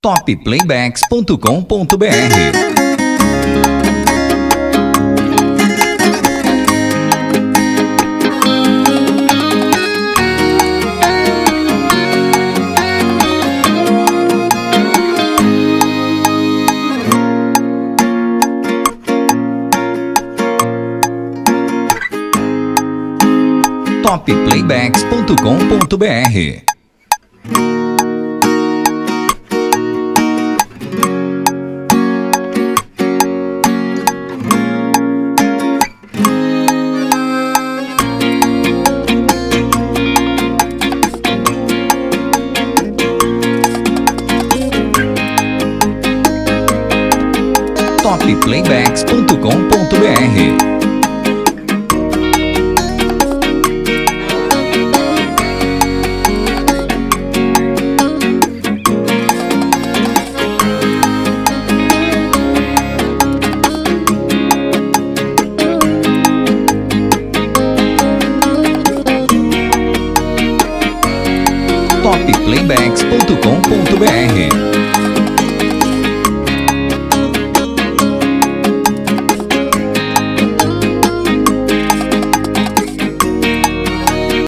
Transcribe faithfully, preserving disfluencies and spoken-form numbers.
top playbacks ponto com ponto br. top playbacks ponto com ponto br. top playbacks ponto com ponto br. top playbacks ponto com ponto br.